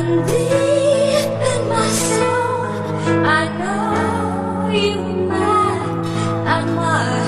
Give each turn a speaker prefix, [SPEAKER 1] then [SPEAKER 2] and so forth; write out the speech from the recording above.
[SPEAKER 1] deep in my soul, I know you are mine. I'm mine.